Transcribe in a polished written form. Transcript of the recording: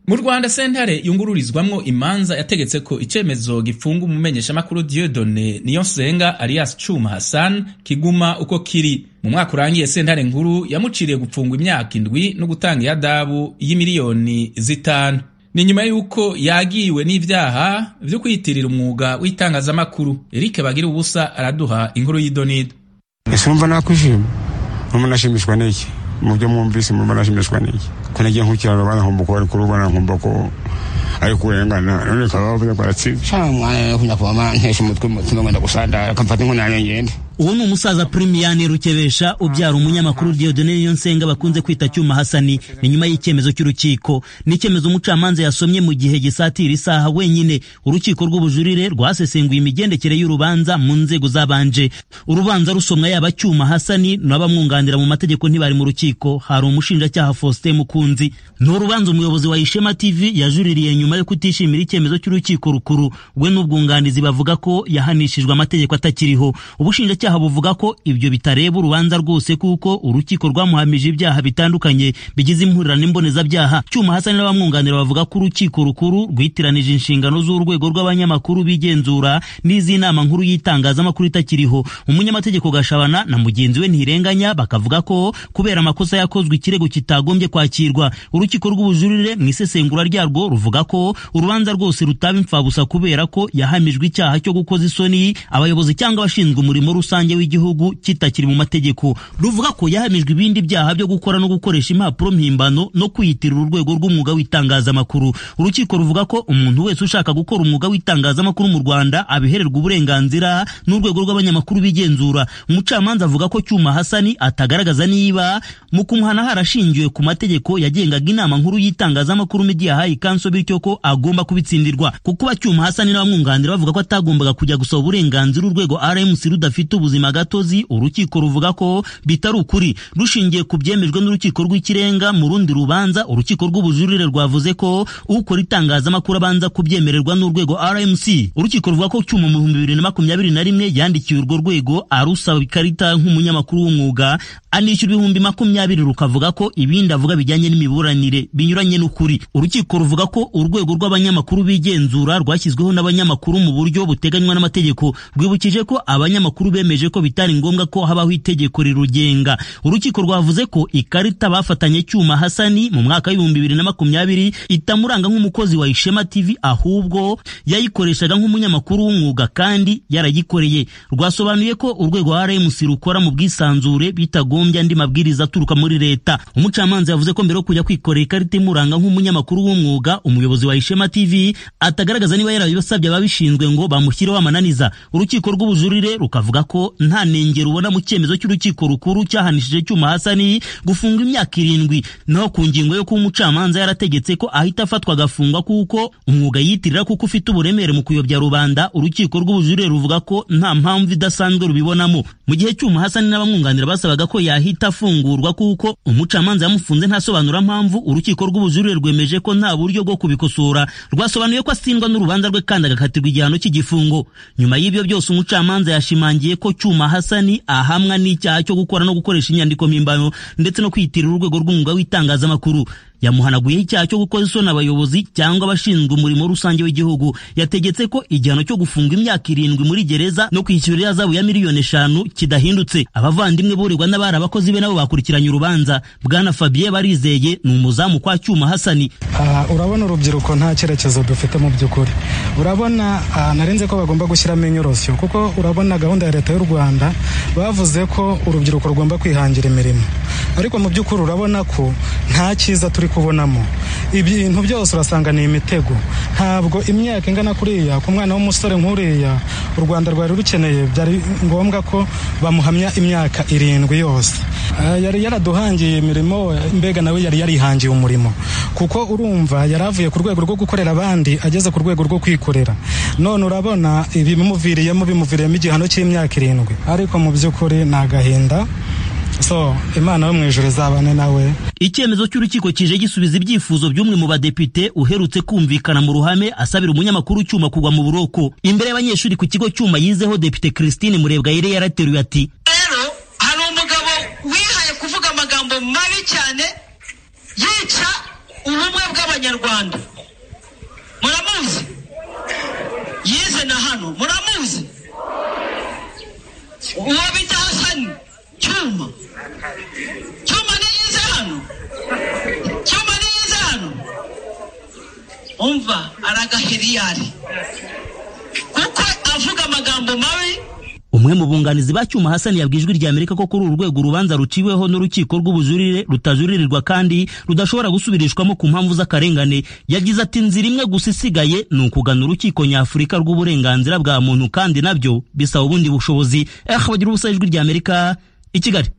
Mu Rwanda sentare yungururizwamwo imanza yategetse ko icemezo gifunga umumenyeshamakuru Dieudonné Niyonsenga alias Chuma Hassan kiguma uko kiri. Mu mwaka urangiye sentare nkuru yamuciriye gupfungwa imyaka 7 no gutanga iyadabu y'imiliyoni 5. Ni nyuma yuko yagiwe n'ivyaha vyo kwiyitirira umwuga w'itangazamakuru. Eric Bagira ubusa araduha inkuru y'idonido. Ese umva nakwishima umunashimishwa n'iki mu byo mwumvise mu manashimishwa n'iki ko nagiye nkukira abana nkombo ko ari kurubana nkombo ko ari kurengana none kabavuze baratsi shamwa kunya kwa ntesha umutwe ngenda gusanda akamfata inkonanya ngende. Uwo ni umusaza Premian Rukebesha ubyara umunyamakuru Dieudonné Niyonsenga bakunze kwita Cyuma Hasani. Ni nyuma y'icyemezo cy'urukiko. Ni icyemezo umucamanza yasomye mu gihe gisatira isaha wenyine. Urukiko rw'ubujurire rwasesenguye imigendekere y'urubanza mu nzego zabanje. Urubanza rusomwa yaba Cyuma Hasani n'abamwunganira mu mategeko ntibari mu rukiko. Hari umushinjacyaha Faustin Mukunzi. N'urubanza umuyobozi wa Ishema TV yajuririye nyuma yo kutishimira icyemezo cy'urukiko rukuru. We n'ubwunganizi bavuga ko yahanishijwe amategeko atakiriho. Ubushinjacyaha buvuga ko ibyo bitareba urubanza rwose kuko urukiko rwamuhamije ibyaha bitandukanye bigize impurirane imbonezabyaha. Cyuma Hasani n'abamwunganira bavuga ko urukiko rukuru rwitiranije inshingano z'urwego rw'abanyamakuru bigenzura n'iz'inama nkuru y'itangazamakuru itakiriho. Umunyamategeko Gashabana na mugenzi we Ntirenganya bakavuga ko kubera amakosa yakozwe ikirego kitagombye kwakirwa. Urukiko rw'ubujurire mu isesengura ryarwo ruvuga ko urubanza rwose rutaba imfabusa kubera ko yahamijwe icyaha cyo gukoza isoni abayobozi cyangwa abashinzwe umurimo rusange w'igihugu kitakiri mu mategeko. Ruvuga ko yahamijwe ibindi byaha byo gukora no gukoresha impapuro mpimbano no kwiyitirira urwego rw'umwuga w'itangazamakuru. Urukiko ruvuga ko umuntu wese ushaka gukora umwuga w'itangazamakuru mu Rwanda abihererwa uburenganzira n'urwego rw'abanyamakuru bigenzura. Umucamanza avuga ko Cyuma Hasani atagaragaza niba mu kumuhana harashingiwe ku mategeko yagengaga inama nkuru y'itangazamakuru Media High Council bityo ko agomba kubitsindirwa. Kuko Cyuma Hasani n'abamwunganira bavuga ko atagombaga kujya gusaba uburenganzira urwego RMC rudafite ubuzima gatozi. Urukiko ruvuga ko bitari ukuri. Rushingiye ku byemejwe n'urukiko rw'ikirenga mu rundi rubanza, urukiko rw'ubujurire rwavuze ko ukora itangazamakuru abanza kubyemererwa n'urwego RMC. Urukiko ruvuga ko Cyuma mu 2021 yandikiye urwo rwego arusaba ikarita nk'umunyamakuru w'umwuga anishyura 20,000 rukavuga ko ibindi avuga bijyanye n'imiburanire binyuranye n'ukuri. Urukiko ruvuga ko urwego rw'abanyamakuru bigenzura rwashyizweho n'abanyamakuru mu buryo buteganywa n'amategeko. Rwibukije ko abanyamakuru bemeje ko bitari ngombwa ko habaho itegeko rirugenga. Urukiko rwavuze ko ikarita bafatanye Cyuma Hasani mu mwaka w'2020 itamuranga nk'umukozi wa Ishema TV ahubwo yayikoreshaga nk'umunyamakuru w'umwuga kandi yaragikoreye. Rwasobanuye ko urwego RMC rukora mu bwisanzure bitagombye andi mabwiriza aturuka muri leta. Umucamanza yavuze ko mbere yo kujya kwikorera ikarita imuranga nk'umunyamakuru w'umwuga umuyobozi wa Ishema TV atagaragaza niba yarabisabye ababishinzwe ngo bamushyireho amananiza. Urukiko rw'ubujurire rukavuga ko nta nengero ubona mu cyemezo cy'urukiko rukuru cyahanishije Cyuma Hasani gufunga imyaka 7 naho ku ngingo yo kuba umucamanza yarategetse ko ahita afatwa agafungwa kuko umwuga yitirira kuko ufite uburemere mu kuyobya rubanda. Urukiko rw'ubujurire ruvuga ko nta mpamvu idasanzwe rubibonamo. Mu gihe Cyuma Hasani n'abamwunganira basabaga ko yahita afungurwa kuko umucamanza yamufunze ntasobanura mpamvu, urukiko rw'ubujurire rwemeje ko nta buryo bwo kubikosora. Rwasobanuye ko asindwa n'urubanza rwe kandi agakatirwa igihano cy'igifungo. Nyuma y'ibyo byose umucamanza yashimangiye ko Cyuma Hasani ahamwa n'icyaha cyo gukora no gukoresha inyandiko mpimbano ndetse no kwiyitirira urwego rw'umwuga w'itangazamakuru. Yamuhanaguyeho icyaha cyo gukoza isoni abayobozi cyangwa abashinzwe umurimo rusange w'igihugu. Yategetse ko igihano cyo gufunga imyaka 7 muri gereza no kwishyura ihazabu ya miliyoni 5 kidahindutse. Abavandimwe burirwa n'abari abakozi be nabo bakurikiranye urubanza. Bwana Fabien Barizeye ni umuzamu kwa Cyuma Hasani. Urabona urubyiruko nta cyerekezo dufite mu by'ukuri. Urabona narenze ko bagomba gushyiramo inyorosyo kuko urabona gahunda ya leta y'u Rwanda bavuze ko urubyiruko rugomba kwihangira imirimo, ariko mu by'ukuri urabona ko nta cyiza turi kubonamo. Ibintu byose urasanga ni imitego. Ntabwo imyaka ingana kuriya ku mwana w'umusore nk'uriya u Rwanda rwari rukeneye, byari ngombwa ko bamuhamya imyaka 7 yose. Yari yaraduhangiye imirimo, mbega nawe yari yarihangiye umurimo kuko urumva yaravuye ku rwego rwo gukorera abandi ageze ku rwego rwo kwikorera. None urabona ibi bimuviriyemo igihano cy'imyaka 7, ariko mu by'ukuri nagahinda. So Imana yo mwijuru zabane nawe. Icyemezo cy'urukiko kije gisubiza ibyifuzo by'umwe mu badepite uherutse kumvikana mu ruhame asabira umunyamakuru Cyuma kugwa mu buroko. Imbere y'abanyeshuri ku kigo Cyuma yizeho, Depite Christine Murebwayire yarateruye ati: "Rero hari umugabo wihaye kuvuga amagambo mabi cyane yica ubumwe bw'abanyarwanda abanyarwanda muramuzi yize na hano muramuzi uwo bita Hasani Cyuma niyize hano umva aragahiriyari kuko avuga amagambo mabi. Umwe mu bunganizi ba Cyuma Hasani yabwiye Ijwi ry'Amerika ko kuri uru rwego urubanza ruciweho n'urukiko rw'ubujurire rutajuririrwa kandi rudashobora gusubirishwamo ku mpamvu z'akarengane. Yagize ati inzira imwe gusa isigaye ni ukugana urukiko nyafurika rw'uburenganzira bwa muntu kandi nabyo bisaba ubundi bushobozi. Bagira ubusa Ijwi ry'Amerika i Kigali.